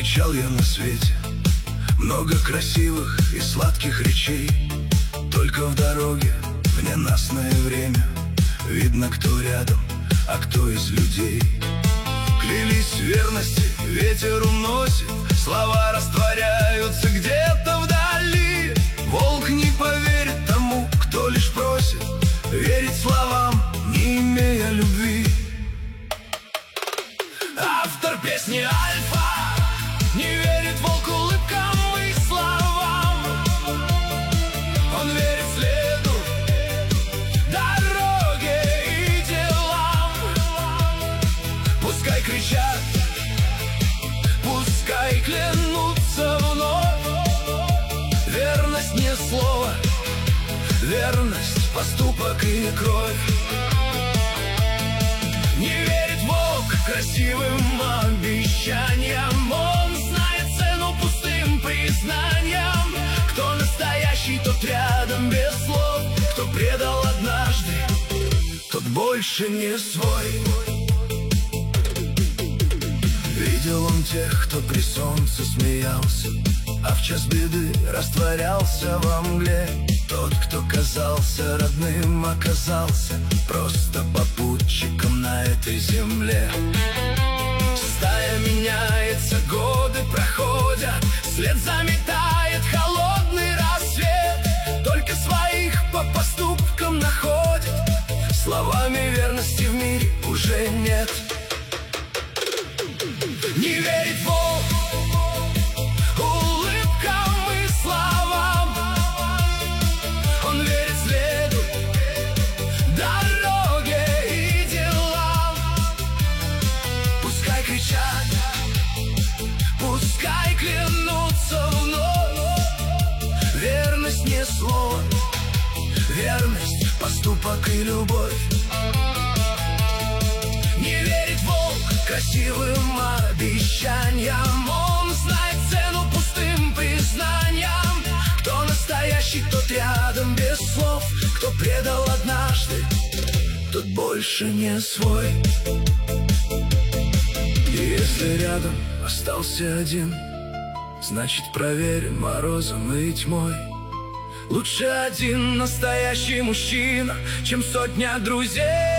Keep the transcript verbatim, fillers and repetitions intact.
Встречал я на свете много красивых и сладких речей. Только в дороге, в ненастное время, видно, кто рядом, а кто из людей. Клялись в верности, ветер уносит, слова растворяются где-то вдали. Волк не поверит тому, кто лишь просит верить словам, не имея любви. Автор песни Альфа не верит волк улыбкам и словам. Он верит следу, дороге и делам. Пускай кричат, пускай клянутся вновь. Верность не слово, верность поступок и кровь. Не верит волк красивым обещаниям, он знает цену пустым признаниям. Кто настоящий, тот рядом без слов. Кто предал однажды, тот больше не свой. Видел он тех, кто при солнце смеялся, а в час беды растворялся во мгле. Тот, кто казался родным, оказался просто попутчиком на этой земле. Стая меняется, годы проходят, след заметает холодный рассвет. Только своих по поступкам находят, словами верности в мире уже нет. Не верит волк улыбкам и словам. Он верит следу, дороге и делам. Пускай кричат, пускай клянутся вновь. Верность не слово, верность поступок и любовь. Не верит волк красивым обещаниям, он знает цену пустым признаниям. Кто настоящий, тот рядом без слов. Кто предал однажды, тот больше не свой. И если рядом остался один, значит проверен морозом и тьмой. Лучше один настоящий мужчина, чем сотня друзей.